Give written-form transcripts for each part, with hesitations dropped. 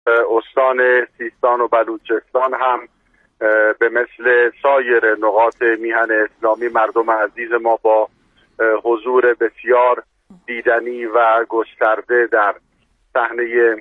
استان سیستان و بلوچستان هم به مثل سایر نقاط میهن اسلامی مردم عزیز ما با حضور بسیار دیدنی و گسترده در صحنه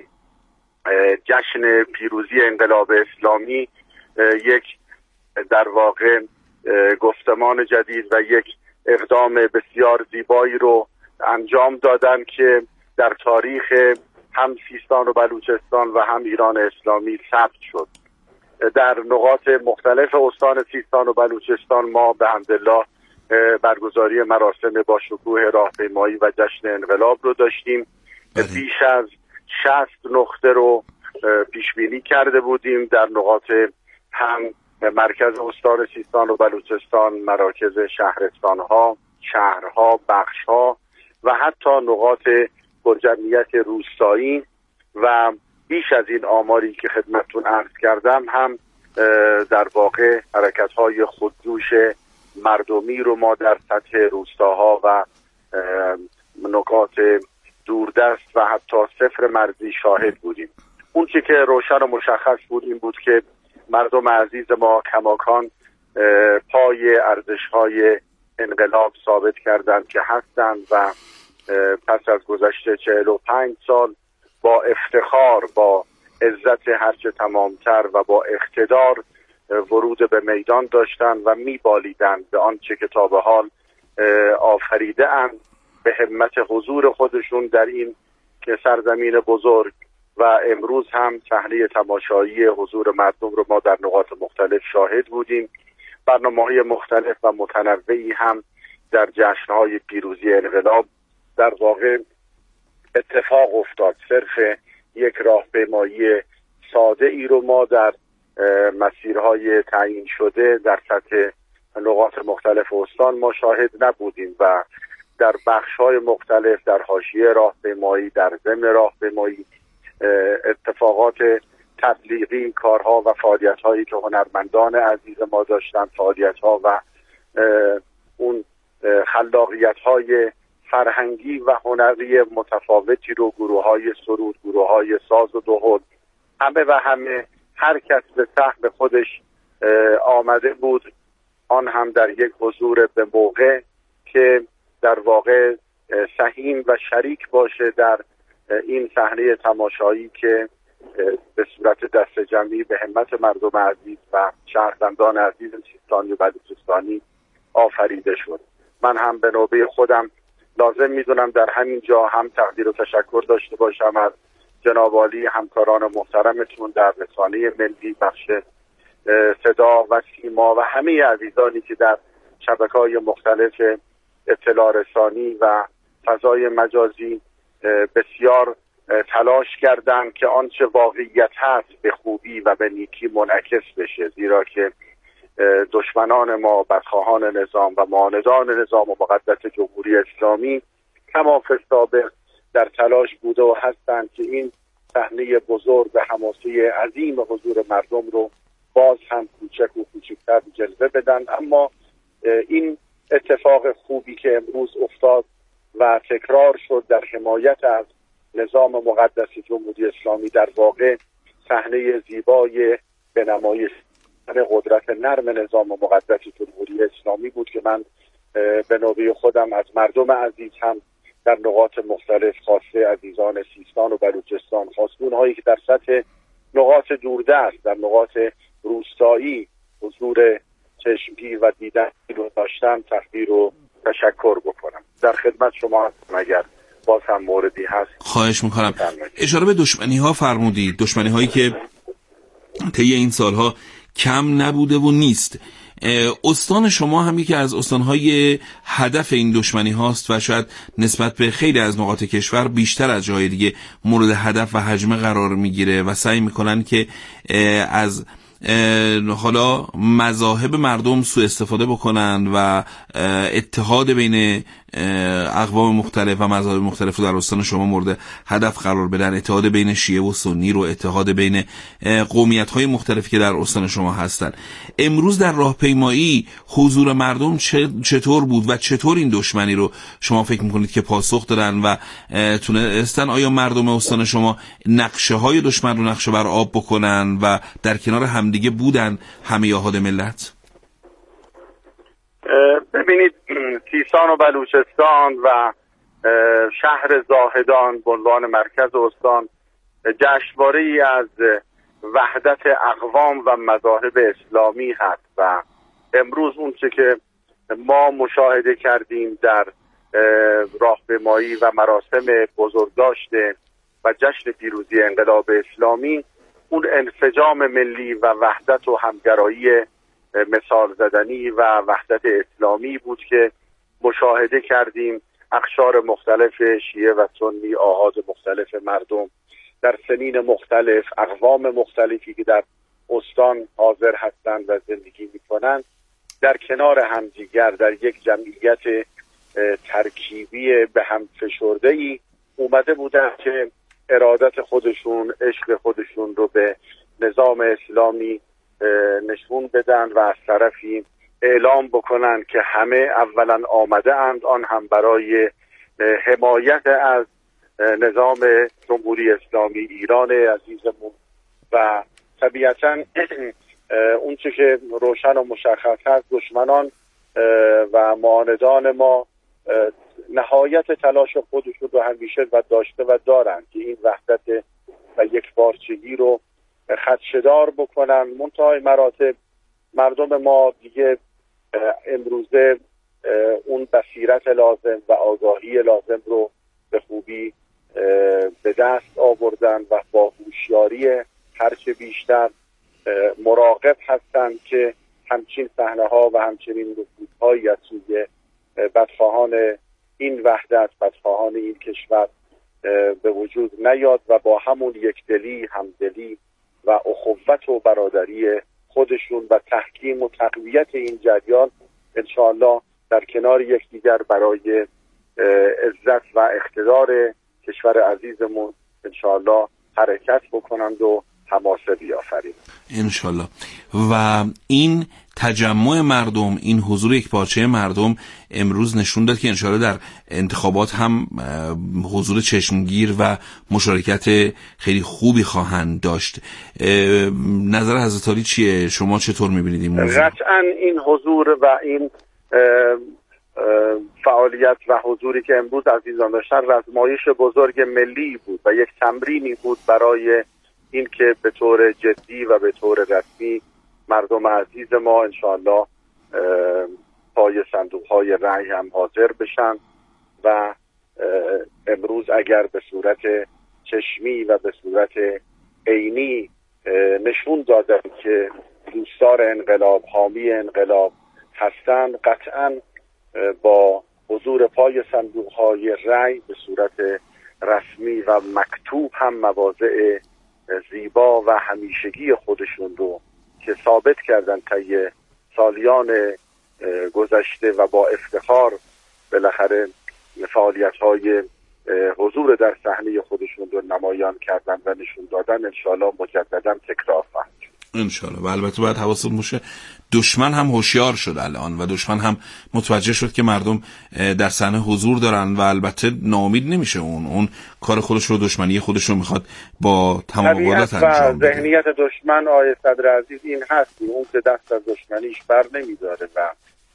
جشن پیروزی انقلاب اسلامی یک در واقع گفتمان جدید و یک اقدام بسیار زیبایی رو انجام دادن که در تاریخ هم سیستان و بلوچستان و هم ایران اسلامی ثبت شد. در نقاط مختلف استان سیستان و بلوچستان ما به حمدالله برگزاری مراسم با شکوه راهپیمایی و جشن انقلاب رو داشتیم. بیش از 60 نقطه رو پیش بینی کرده بودیم در نقاط هم مرکز استان سیستان و بلوچستان، مراکز شهرستان‌ها، شهرها، بخش‌ها و حتی نقاط پرجمعیت روستایی و بیش از این آماری که خدمتتون عرض کردم هم در واقع حرکت‌های خودجوش مردمی رو ما در سطح روستاها و نقاط دوردست و حتی صفر مرزی شاهد بودیم. اون چی که روشن و مشخص بود این بود که مردم عزیز ما کماکان پای ارزش‌های انقلاب ثابت کردند که هستند و پس از گذشته 45 سال با افتخار، با عزت هرچه تمامتر و با اقتدار ورود به میدان داشتند و میبالیدند به آنچه که تا به حال آفریده اند به همت حضور خودشون در این سرزمین بزرگ و امروز هم صحنه تماشایی حضور مردم رو ما در نقاط مختلف شاهد بودیم. برنامه‌های مختلف و متنوعی هم در جشن‌های پیروزی انقلاب در واقع اتفاق افتاد. صرف یک راهپیمایی ساده ای رو ما در مسیرهای تعیین شده در سطح نقاط مختلف استان ما شاهد نبودیم و در بخش‌های مختلف، در حاشیه راهپیمایی، در ضمن راهپیمایی اتفاقات تبلیغی، کارها و فعالیت‌هایی که هنرمندان عزیز ما داشتن، فعالیت‌ها و اون خلاقیت‌های فرهنگی و هنری متفاوتی رو گروه‌های سرود، گروه‌های ساز و دهل، همه هر کس به سهم خودش آمده بود، آن هم در یک حضور به موقع که در واقع سهیم و شریک باشه در این صحنه تماشایی که به صورت دست جمعی به همت مردم عزیز و شهروندان عزیز سیستانی و بلوچستانی آفریده شد. من هم به نوبه خودم لازم میدونم در همین جا هم تقدیر و تشکر داشته باشم از جناب عالی همکاران محترمتون در رسانه ملی، بخش صدا و سیما و همه عزیزانی که در شبکه‌های مختلف اطلاع رسانی و فضای مجازی بسیار تلاش کردند که آنچه واقعیت هست به خوبی و به نیکی منعکس بشه، زیرا که دشمنان ما، بدخواهان نظام و معاندان نظام و مقدس جمهوری اسلامی کما فی السابق در تلاش بوده و هستند که این صحنه بزرگ و حماسه عظیم حضور مردم رو باز هم کوچک و کوچکتر جلوه بدن. اما این اتفاق خوبی که امروز افتاد و تکرار شد در حمایت از نظام مقدس جمهوری اسلامی در واقع صحنه زیبای به نمایش قدرت نرم نظام مقدس جمهوری اسلامی بود که من به نوبه خودم از مردم عزیز هم در نقاط مختلف، خاصه عزیزان سیستان و بلوچستان، خاصه اونهایی که در سطح نقاط دوردست، در نقاط روستایی حضور چشمگیر و دیدنی رو داشتم، تقدیر و تشکر بکنم. در خدمت شما هستم اگر باز هم موردی هست. خواهش میکنم. اشاره به دشمنی ها فرمودید، دشمنی هایی که طی این سالها کم نبوده و نیست. استان شما هم یکی از استانهای هدف این دشمنی هاست و شاید نسبت به خیلی از نقاط کشور بیشتر از جای دیگه مورد هدف و هجمه قرار میگیره و سعی میکنن که از حالا مذاهب مردم سوء استفاده بکنن و اتحاد بین اقوام مختلف و مذاهب مختلف رو در استان شما مورد هدف قرار بدن، اتحاد بین شیعه و سنی رو، اتحاد بین قومیت‌های مختلفی که در استان شما هستن. امروز در راهپیمایی حضور مردم چطور بود و چطور این دشمنی رو شما فکر میکنید که پاسخ دادن و تونستن آیا مردم استان شما نقشه های دشمن رو نقشه بر آب بکنن و در کنار همدیگه بودن همه احاد ملت؟ ببینید، سیستان و بلوچستان و شهر زاهدان به عنوان مرکز استان جشنواره‌ای از وحدت اقوام و مذاهب اسلامی هست و امروز اون چه که ما مشاهده کردیم در راهپیمایی و مراسم بزرگداشت و جشن پیروزی انقلاب اسلامی، اون انسجام ملی و وحدت و همگرایی مثال زدنی و وحدت اسلامی بود که مشاهده کردیم. اقشار مختلف شیعه و سنی، آحاد مختلف مردم در سنین مختلف، اقوام مختلفی که در استان حاضر هستند و زندگی میکنند، در کنار همدیگر در یک جمعیت ترکیبی به هم فشرده‌ای اومده بودند که ارادت خودشون، عشق خودشون رو به نظام اسلامی نشون بدن و از طرفی اعلام بکنن که همه اولا آمده اند، آن هم برای حمایت از نظام جمهوری اسلامی ایران عزیزمون. و طبیعتا اون چه که روشن و مشخص هست، دشمنان و معاندان ما نهایت تلاش خودشون رو همیشه و داشته و دارن که این وحدت و یکپارچگی رو خدشه‌دار بکنن. منتهای مراتب مردم ما دیگه امروزه اون بصیرت لازم و آگاهی لازم رو به خوبی به دست آوردن و با هوشیاری هرچه بیشتر مراقب هستند که همچین صحنه‌ها و همچنین نفوذهایی از سوی بدخواهان این وحدت، بدخواهان این کشور به وجود نیاد و با همون یکدلی، همدلی و اخوت و برادری خودشون و تحکیم و تقویت این جریان انشاءالله در کنار یکدیگر برای عزت و اقتدار کشور عزیزمون انشاءالله حرکت بکنند و حماسه بیافرید انشاءالله. و این تجمع مردم، این حضور یکپارچه مردم امروز نشون داد که انشاءالله در انتخابات هم حضور چشمگیر و مشارکت خیلی خوبی خواهند داشت. نظر حضرت عالی چیه؟ شما چطور میبینید این موضوع؟ قطعا این حضور و این فعالیت و حضوری که امروز عزیزان داشتن رزمایش بزرگ ملی بود و یک تمرینی بود برای این که به طور جدی و به طور رسمی مردم عزیز ما انشاءالله پای صندوق‌های رأی هم حاضر بشن و امروز اگر به صورت چشمی و به صورت عینی نشون دادن که دوستدار انقلاب، حامی انقلاب هستند، قطعاً با حضور پای صندوق‌های رأی به صورت رسمی و مکتوب هم مواضع زیبا و همیشگی خودشون رو که ثابت کردن طی سالیان گذشته و با افتخار بالاخره فعالیت‌های حضور در صحنه خودشون رو نمایان کردن و نشون دادن، انشاءالله مجددا تکرار خواهد شد انشاءالله. و البته باید حواستون باشه دشمن هم هوشیار شد الان و دشمن هم متوجه شد که مردم در صحنه حضور دارن و البته ناامید نمیشه. اون کار خودش رو، دشمنی خودش رو میخواد با تمام قدرت انجام بده. ذهنیت دشمن آیه صدر عزیز این هست، اون که دست از دشمنیش بر نمیداره و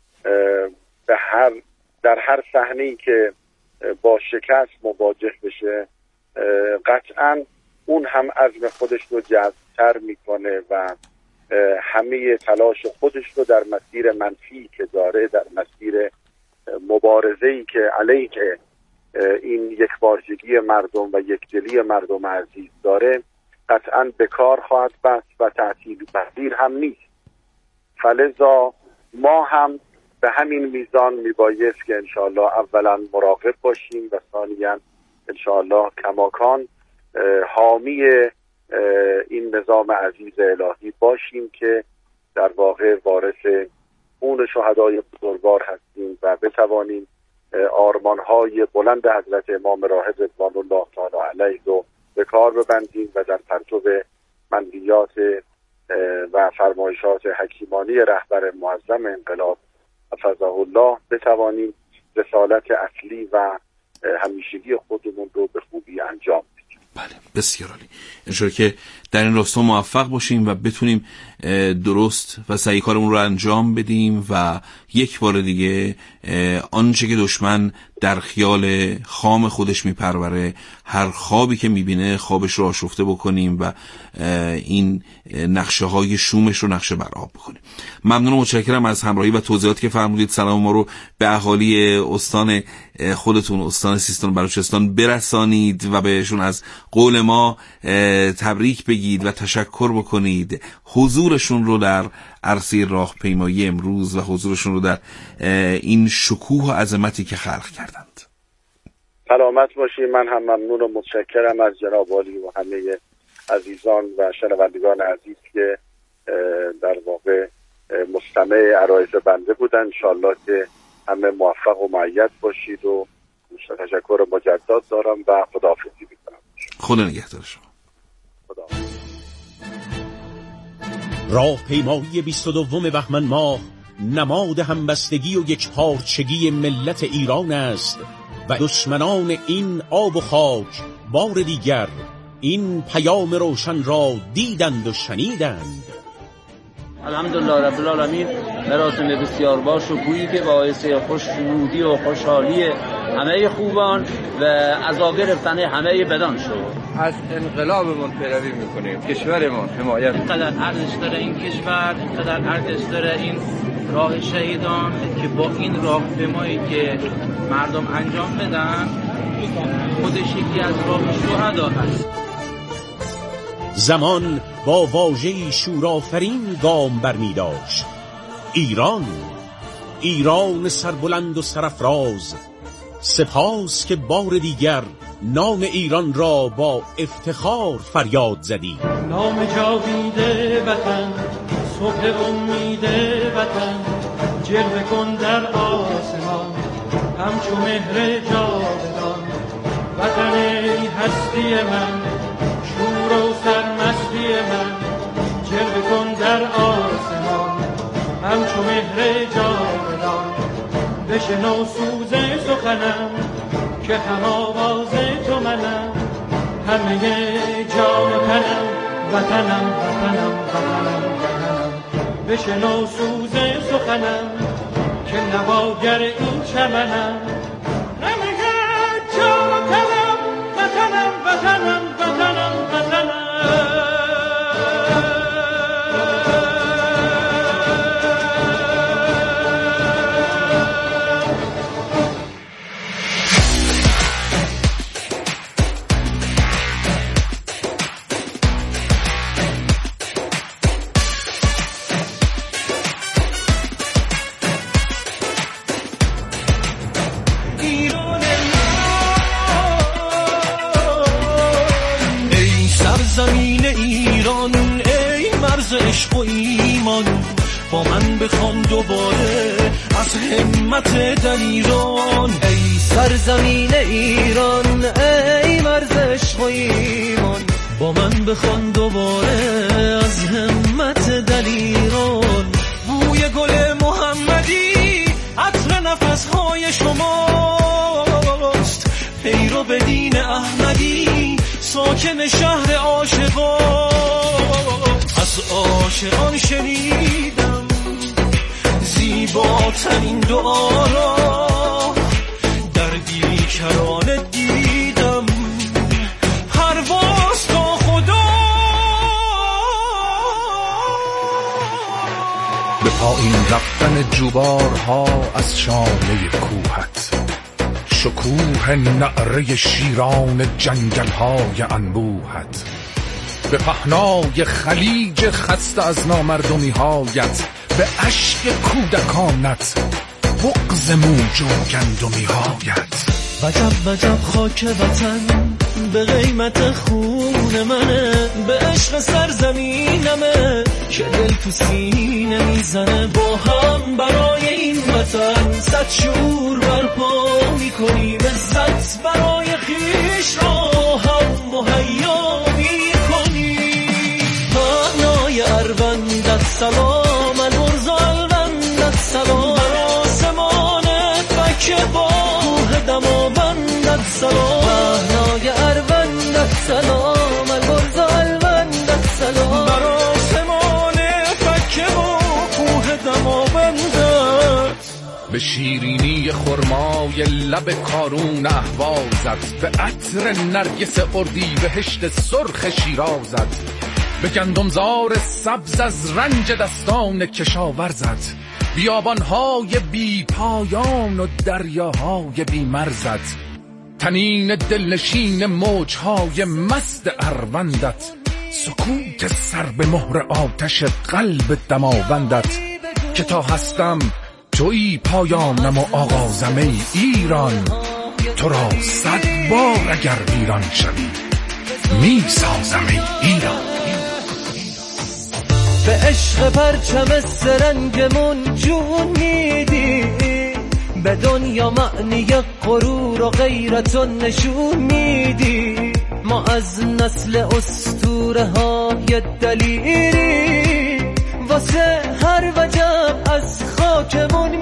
در هر صحنه‌ای که با شکست مواجه بشه قطعاً اون هم عزم خودش رو جذب‌تر میکنه و همه تلاش خودش رو در مسیر منفی که داره، در مسیر مبارزه‌ای که علیه این یکپارچگی مردم و یکدلی مردم عزیز داره قطعاً به کار خواهد بست و تعطیل پذیر هم نیست. فلذا ما هم به همین میزان میبایست که انشاءالله اولا مراقب باشیم و ثانیاً انشاءالله کماکان حامی این نظام عزیز الهی باشیم که در واقع وارث خون شهدای بزرگوار هستیم و بتوانیم آرمان‌های بلند حضرت امام راهب رضوان الله تعالی علیه رو به کار ببندیم و در پرتو منهیات و فرمایشات حکیمانی رهبر معظم انقلاب حفظه الله بتوانیم رسالت اصلی و همیشگی خودمون رو به خوبی انجام بدیم. بله، بسیار عالی. انشالله که در این راستا موفق باشیم و بتونیم درست و صحیح کارمون رو انجام بدیم و یک بار دیگه آنچه که دشمن در خیال خام خودش میپروره، هر خوابی که میبینه خوابش رو آشفته بکنیم و این نقشه های شومش رو نقشه بر آب بکنیم. ممنون و متشکرم از همراهی و توضیحاتی که فرمودید. سلام ما رو به اهالی استان خودتون، استان سیستان و بلوچستان برسانید و بهشون از قول ما تبریک بگید و تشکر بکنید. حضورشون رو در عرصه راهپیمایی امروز و حضورشون رو در این شکوه و عظمتی که خلق کردند. سلامت باشید. من هم ممنون و متشکرم از جناب عالی و همه عزیزان و شنوندگان عزیز که در واقع مستمع عرایض بنده بودن. انشالله که همه موفق و مؤید باشید و تشکر مجدد دارم و خداحافظی می‌کنم. خدا نگهدار شما. خدا. راهپیمایی 22 بهمن ماه نماد همبستگی و یکپارچگی ملت ایران است و دشمنان این آب و خاک بار دیگر این پیام روشن را دیدند و شنیدند. الحمدلله رب العالمین، مراسم بسیار با شکوهی که باعث خوشنودی و خوشحالی همه خوبان و عذاب گرفتن همه بدان شد. از انقلابمون پیروی میکنیم، کشورمون حمایت. اینقدر ارزش داره این کشور، اینقدر ارزش داره این راه شهیدان که با این راهپیمایی که مردم انجام بدن خودش یکی از راه شهدا هست. زمان با واژه‌ای شورآفرین گام برمی داشت. ایران سربلند و سرافراز، سپاس که بار دیگر نام ایران را با افتخار فریاد زدی. نام جاوید وطن، صبح امید وطن، جلوه کن در آسمان همچو مهر جاودان. وطن ای هستی من، شور و سرمستی من، جلوه کن در آسمان همچو مهر جاودان. بشنو سوز سخنم که هم آواز تو منم، همه جان و تنم وطنم وطنم وطنم وطنم. بشنو سوز سخنم که نواگر این چمنم، همه جان و تنم وطنم وطنم وطنم وطنم. زمین ایران ای مرز عشق و ایمان، با من بخوان دوباره از همت دلیران. ای سرزمین ایران ای مرز عشق و ایمان، با من بخوان دوباره از همت دلیران. بوی گل محمدی عطر نفسهای شماست، پیرو به دین احمدی ساکن شهر عاشقان. از عاشقان شنیدم زیباترین دعا را، در بیکران دیدم پرواز تا خدا. به پایین رفتن جوبارها از شانه کوهت، شکوه نعره شیران جنگل‌های انبوهت، به پهنای خلیج خسته از نامردمی‌هایت، به اشک کودکانت، بغض موج و گندمی‌هایت. وجب وجب خاک وطن به قیمت خون منه، به عشق سرزمینمه که دل تو سینه میزنه. با هم برای این وطن صد شور برپا میکنیم، عزت برای خیش را هم مهیا میکنیم. پهنای اروندت سلام، البرز و الوندت سلام، بر آسمانت بکه با کوه دماوندت سلام. پهنای اروندت سلام، البرز و الوندت سلام، بر آسمانت بکه با کوه دماوندت. به شیرینی خرمای لب کارون اهوازت، به عطر نرگس اردیبهشت سرخ شیرازت، به گندمزار سبز از رنج دستان کشاورزت، بیابانهای بی پایان و دریاهای بی مرزت، تنین دلنشین موجهای مست اروندت، سکوت سر به مهر آتش قلب دماوندت. که تا هستم تویی پایانم و آغازم ای ایران، تو را 100 بار اگر ویران شوی می سازم ای ایران. به عشق پرچم سرنگمون جون میدی، به دنیا معنی غرور و غیرتو نشون میدی. ما از نسل اسطوره های دلیری، واسه هر وجب از خاکمون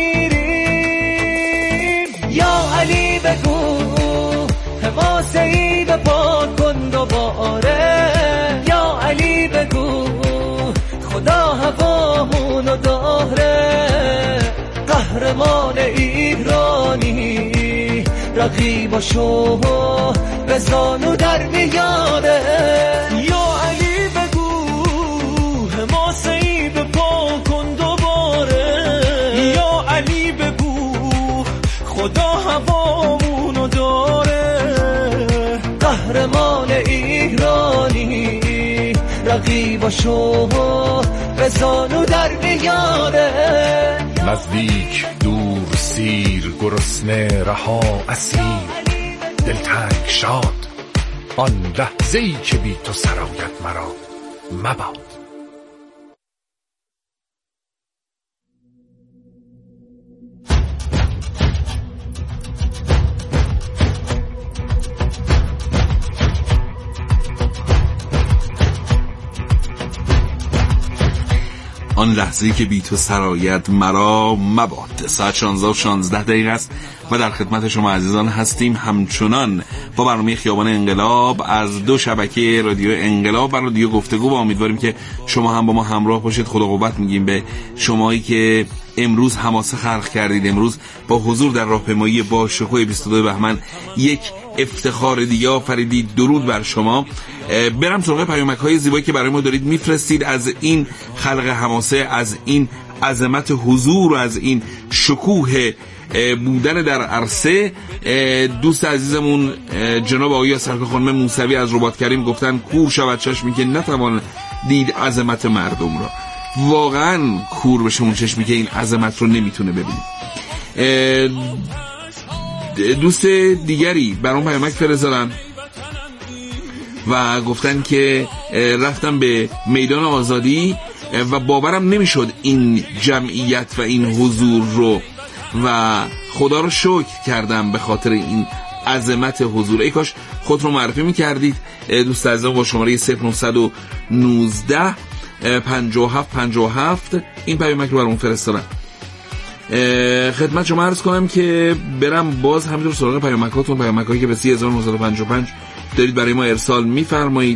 میمیریم. یا علی بگو حواسهی به پا کن دوباره، یا علی بگو خدا هوامونو داره. قهرمان ایرانی رقیباشو به زانو در میاره. یا علی بگو حماسه‌ای به پا کن دوباره، یا علی بگو خدا هوامونو داره. قهرمان ایرانی رقیباشو به زانو در میاره. نزدیک دور سیر گرسنه رها اسیر، دلتنگ شاد آن لحظه‌ای که بی تو سرایت مرا مباد. آن لحظه‌ای که بی تو سرایت مرا مباد. ساعت 16:16 است و در خدمت شما عزیزان هستیم، همچنان با برنامه خیابان انقلاب از 2 شبکه رادیو انقلاب و رادیو گفتگو، و امیدواریم که شما هم با ما همراه باشید. خدا قوت میگیم به شمایی که امروز حماسه خلق کردید، امروز با حضور در راهپیمایی با شکوه 22 بهمن یک افتخار دیگه آفریدید. درود بر شما. برم سراغ پیامک‌های زیبایی که برای ما دارید میفرستید از این خلق حماسه، از این عظمت حضور و از این شکوه بودن در عرصه. دوست عزیزمون جناب آقای سرکار خانم موسوی از رباط کریم گفتن کور شود چشمی که نتوان دید عظمت مردم را. واقعا کور بشه اون چشمی که این عظمت رو نمیتونه ببینه. دوست دیگری برام پیامک فرستادن و گفتن که رفتم به میدان آزادی و باورم نمیشد این جمعیت و این حضور رو، و خدا رو شکر کردم به خاطر این عظمت حضور. ای کاش خود رو معرفی میکردید. دوست عزیزم با شماره 0919 5757 این پیامک رو برام فرستادن. خدمت شما عرض کنم که برم باز همینطور سراغ پیامکاتون، پیامکایی که به 3955 دارید برای ما ارسال میفرمایید.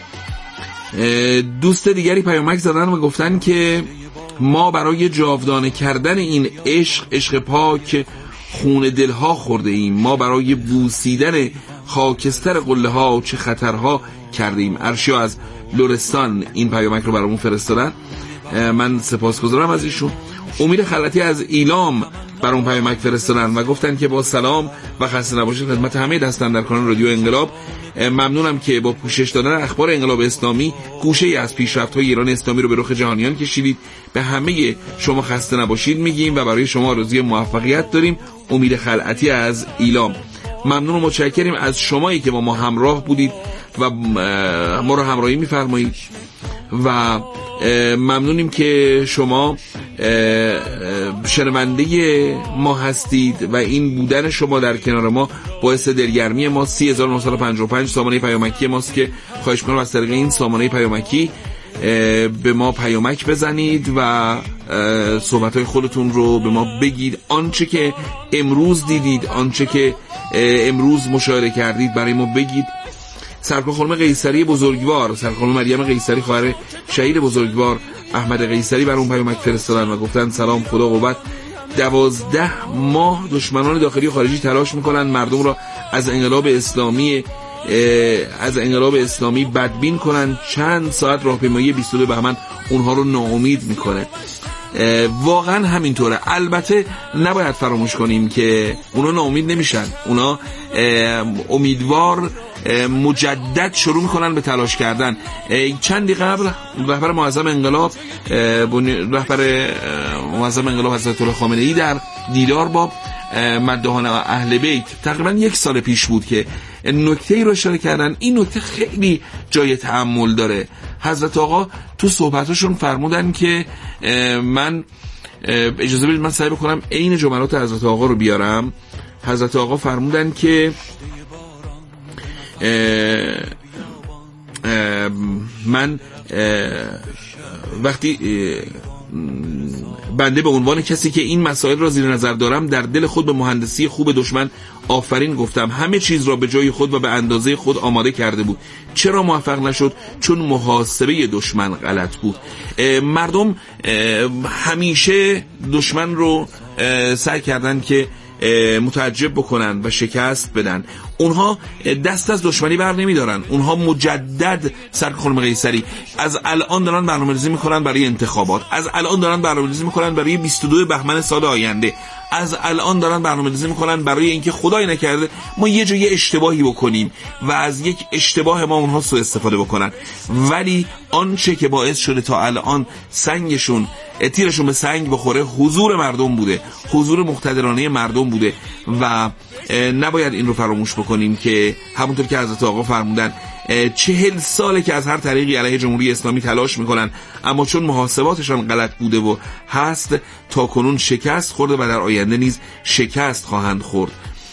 دوست دیگری پیامک زدن و گفتن که ما برای جاودانه کردن این عشق پاک خون دلها خورده ایم، ما برای بوسیدن خاکستر قله ها چه خطرها کرده ایم. ارشیا از لرستان این پیامک رو برامون فرستادن، من سپاسگزارم از ایشون. امید خلعتی از ایلام برام پیامک فرستادن و گفتن که با سلام و خسته نباشید خدمت همه دستاندرکاران رادیو انقلاب. ممنونم که با پوشش دادن اخبار انقلاب اسلامی گوشه‌ای از پیشرفت‌های ایران اسلامی رو به رخ جهانیان کشیدید. به همه شما خسته نباشید میگیم و برای شما آرزوی موفقیت داریم. امید خلعتی از ایلام. ممنون و متشکریم از شمایی که با ما همراه بودید و ما رو همراهی می‌فرمایید و ممنونیم که شما شنونده ما هستید و این بودن شما در کنار ما باعث دلگرمی ما. 3955 سامانه پیامکی ماست که خواهش می‌کنم از طریق این سامانه پیامکی به ما پیامک بزنید و صحبت‌های خودتون رو به ما بگید. آنچه که امروز دیدید، آنچه که امروز مشاهده کردید برای ما بگید. سرکار خانم قیصری بزرگوار، سرکار خانم مریم قیصری خواهر شهید بزرگوار احمد قیصری بر اون پیامک فرستادن و گفتن سلام، خدا قوت. 12 ماه دشمنان داخلی و خارجی تلاش میکنن مردم را از انقلاب اسلامی بدبین کنن. چند ساعت راهپیمایی 22 بهمن اونها رو ناامید میکنه. واقعا همینطوره. البته نباید فراموش کنیم که اونا ناامید نمیشن، اونا امیدوار مجدد شروع میکنن به تلاش کردن. چندی قبل رهبر معظم انقلاب حضرت الله خامنه‌ای در دیدار با مداحان اهل بیت تقریبا 1 سال پیش بود که نکته‌ای رو اشاره کردن. این نکته خیلی جای تأمل داره. حضرت آقا تو صحبتاشون فرمودن که من اجازه بدید من سعی بکنم عین جملات حضرت آقا رو بیارم. حضرت آقا فرمودن که من وقتی بنده به عنوان کسی که این مسائل را زیر نظر دارم در دل خود به مهندسی خوب دشمن آفرین گفتم. همه چیز را به جای خود و به اندازه خود آماده کرده بود. چرا موفق نشد؟ چون محاسبه دشمن غلط بود. مردم همیشه دشمن رو سعی کردن که متعجب بکنن و شکست بدن. اونها دست از دشمنی بر نمیدارن. اونها مجدد سرکار خانم قیصری از الان دارن برنامه‌ریزی میکنن برای انتخابات، از الان دارن برنامه‌ریزی میکنن برای 22 بهمن سال آینده، از الان دارن برنامه‌ریزی میکنن برای اینکه خدای نکرده ما یه جای اشتباهی بکنیم و از یک اشتباه ما اونها سوء استفاده بکنن. ولی آنچه که باعث شده تا الان تیرشون به سنگ بخوره حضور مردم بوده، حضور مقتدرانه مردم بوده و نباید این رو فراموش بکنیم که همونطور که حضرت آقا فرمودن 40 ساله که از هر طریقی علیه جمهوری اسلامی تلاش میکنن، اما چون محاسباتشان غلط بوده و هست تا کنون شکست خورده و در آینده نیز شکست خواهند خورد.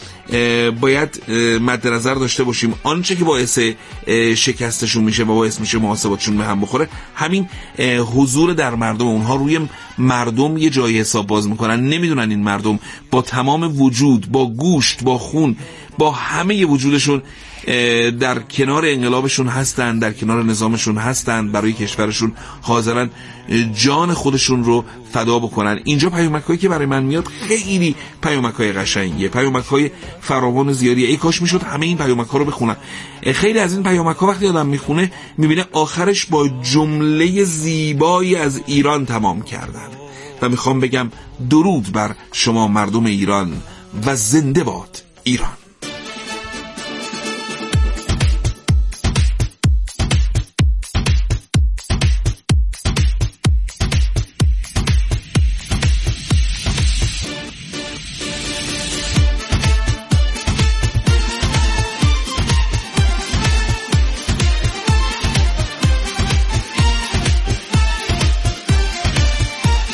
باید مد نظر داشته باشیم آنچه که باعث شکستشون میشه و باعث میشه محاسباتشون به هم بخوره همین حضور در مردم. اونها روی مردم یه جای حساب باز میکنن، نمیدونن این مردم با تمام وجود، با گوشت، با خون، با همه وجودشون در کنار انقلابشون هستن، در کنار نظامشون هستن، برای کشورشون حاضرن جان خودشون رو فدا بکنن. اینجا پیامک‌هایی که برای من میاد خیلی پیامک‌های قشنگیه، پیامک‌های فراوان و زیادیه. ای کاش میشد همه این پیامک‌ها رو بخونم. خیلی از این پیامک‌ها وقتی آدم میخونه میبینه آخرش با جمله زیبایی از ایران تمام کردن و میخوام بگم درود بر شما مردم ایران و زنده باد ایران.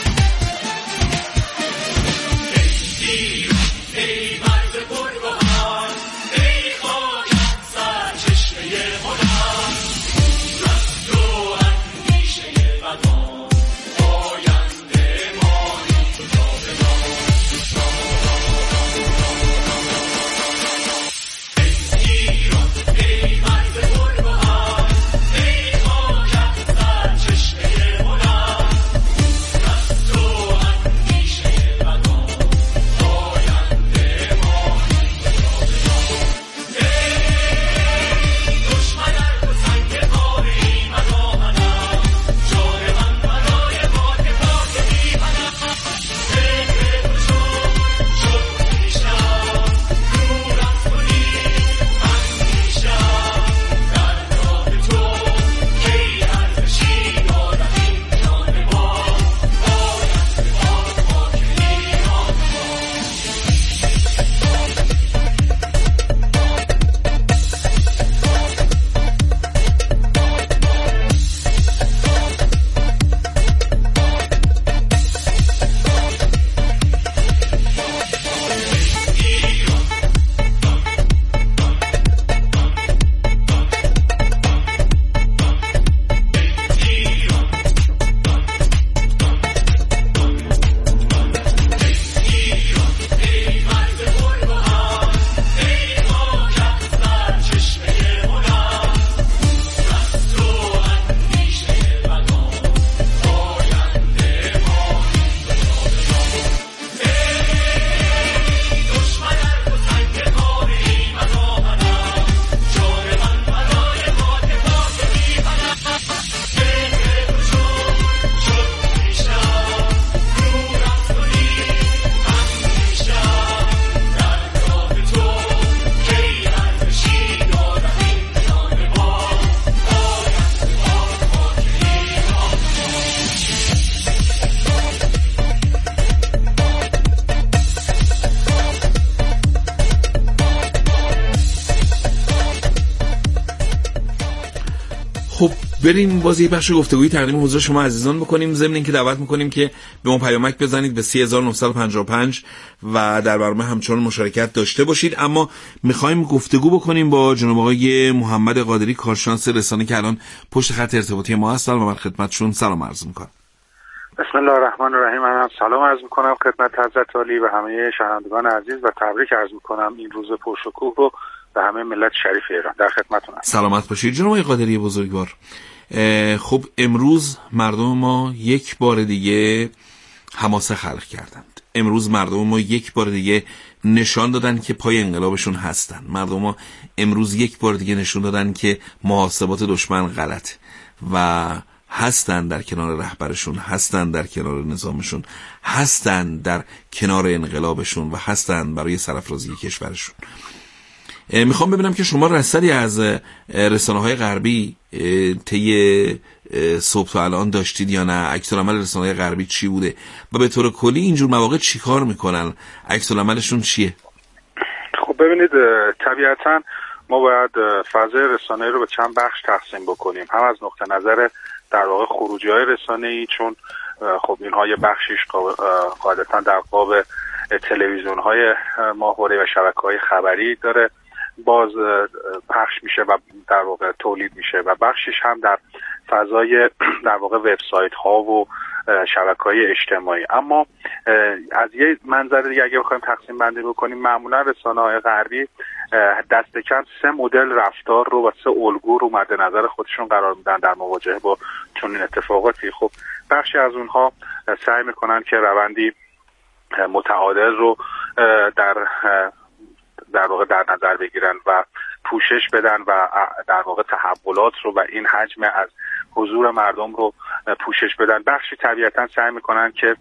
ای مرز گلبهار بریم باز یه بخش گفتگویی تقدیم حضور شما عزیزان بکنیم، ضمن اینکه دعوت میکنیم که به ما پیامک بزنید به 3955 و در برنامه همچنان مشارکت داشته باشید. اما میخوایم گفتگو بکنیم با جناب آقای محمد قادری، کارشناس رسانه که الان پشت خط ارتباطی ما هستن و من خدمتشون سلام عرض میکنم. بسم الله الرحمن الرحیم. من سلام عرض میکنم خدمت حضرت عالی و همه شنوندگان عزیز و تبریک عرض میکنم این روز پرشکوه رو به همه ملت شریف ایران. در خدمتتون هستم. سلامت باشید جناب آقای قادری بزرگوار. خب امروز مردم ما یک بار دیگه حماسه خلق کردند. امروز مردم ما یک بار دیگه نشان دادن که پای انقلابشون هستن. مردم ما امروز یک بار دیگه نشون دادن که محاسبات دشمن غلط و هستن در کنار رهبرشون، هستن در کنار نظامشون، هستن در کنار انقلابشون و هستن برای سرافرازی کشورشون. میخوام ببینم که شما رصدی از رسانه‌های غربی طی صبح تا الان داشتید یا نه؟ عکس العمل رسانه‌های غربی چی بوده و به طور کلی اینجور مواقع چی کار میکنن؟ عکس العملشون چیه؟ خب ببینید، طبیعتاً ما باید فضای رسانه‌ای رو به چند بخش تقسیم بکنیم. هم از نقطه نظر در واقع خروجی‌های رسانه‌ای، چون خب اینها یه بخشیش قاعدتاً در قاب تلویزیون‌های ماهواره و شبکه‌های خبری داره باز پخش میشه و در واقع تولید میشه و بخشش هم در فضای در واقع وبسایت‌ها و شبکه‌های اجتماعی. اما از یه منظر دیگه اگه بخوایم تقسیم بندی بکنیم، معمولا رسانه‌های غربی دست کم 3 مدل رفتار رو و 3 الگو رو مد نظر خودشون قرار میدن در مواجهه با چنین اتفاقاتی. خب بخشی از اونها سعی میکنن که روندی متعادل رو در واقع در نظر بگیرن و پوشش بدن و در واقع تحولات رو و این حجم از حضور مردم رو پوشش بدن. بخشی طبیعتاً سعی میکنن که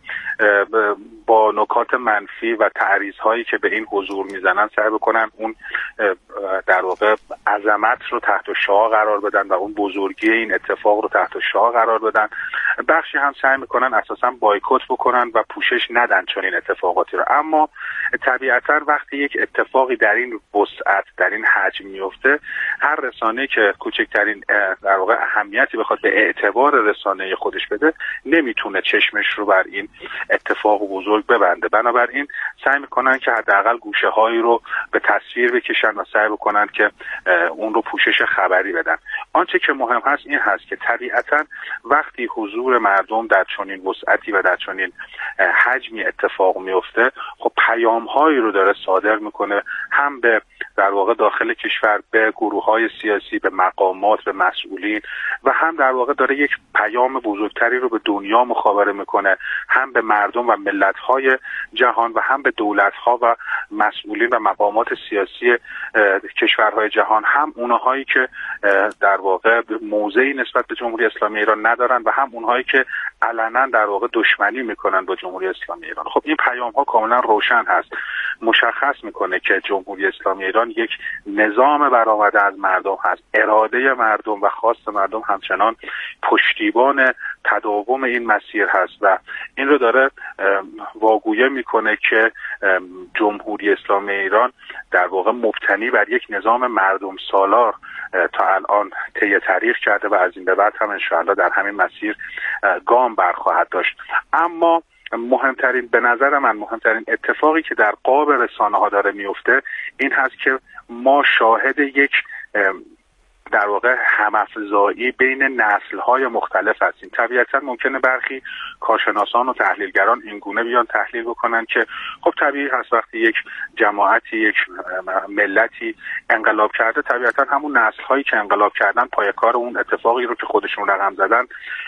با نکات منفی و تعریض‌هایی که به این حضور میزنن سعی بکنن اون در واقع عظمت رو تحت شعاع قرار بدن و اون بزرگی این اتفاق رو تحت شعاع قرار بدن. بخشی هم سعی میکنن اساساً بایکوت بکنن و پوشش ندن چنین اتفاقاتی رو. اما طبیعتاً وقتی یک اتفاقی در این وسعت، در این حجم میفته، هر رسانه‌ای که کوچکترین در واقع اهمیتی بخواد به اعتبار رسانه‌ای خودش بده، نمیتونه چشمش رو بر این اتفاق بزرگ ببنده. بنابراین سعی میکنن که حداقل گوشه‌هایی رو به تصویر بکشن و سعی بکنن که اون رو پوشش خبری بدن. آنچه که مهم هست این هست که طبیعتاً وقتی حضور مردم در چنین وسعتی و در چنین حجمی اتفاق میفته، خب پیام‌هایی رو داره صادر میکنه، هم به در واقع داخل کشور، به گروه‌های سیاسی، به مقامات، به مسئولین، و هم در واقع داره یک پیام بزرگتری رو به دنیا مخابره میکنه، هم به مردم و ملت‌های جهان و هم به دولت‌ها و مسئولین و مقامات سیاسی کشورهای جهان، هم اونهایی که در واقع موضعی نسبت به جمهوری اسلامی ایران ندارن و هم اونهایی که علنا در واقع دشمنی میکنن با جمهوری اسلامی ایران. خب این پیام‌ها کاملا روشن هست، مشخص میکنه که جمهوری اسلامی ایران یک نظام برآمده از مردم هست، اراده مردم و خواست مردم همچنان پشتیبان تداوم این مسیر هست و این رو داره واگویه میکنه که جمهوری اسلامی ایران در واقع مبتنی بر یک نظام مردم سالار تا الان طی تاریخ کرده و از این به بعد هم انشاءالله در همین مسیر گام برخواهد داشت. اما به نظر من مهمترین اتفاقی که در قاب رسانه‌ها داره میفته این هست که ما شاهد یک در واقع هم‌افزایی بین نسل‌های مختلف هستیم. طبیعتاً ممکنه برخی کارشناسان و تحلیلگران این گونه بیان تحلیل بکنن که خب طبیعی هست وقتی یک جماعتی، یک ملتی انقلاب کرده، طبیعتاً همون نسل‌هایی که انقلاب کردن پای کار اون اتفاقی رو که خودشون رقم زدن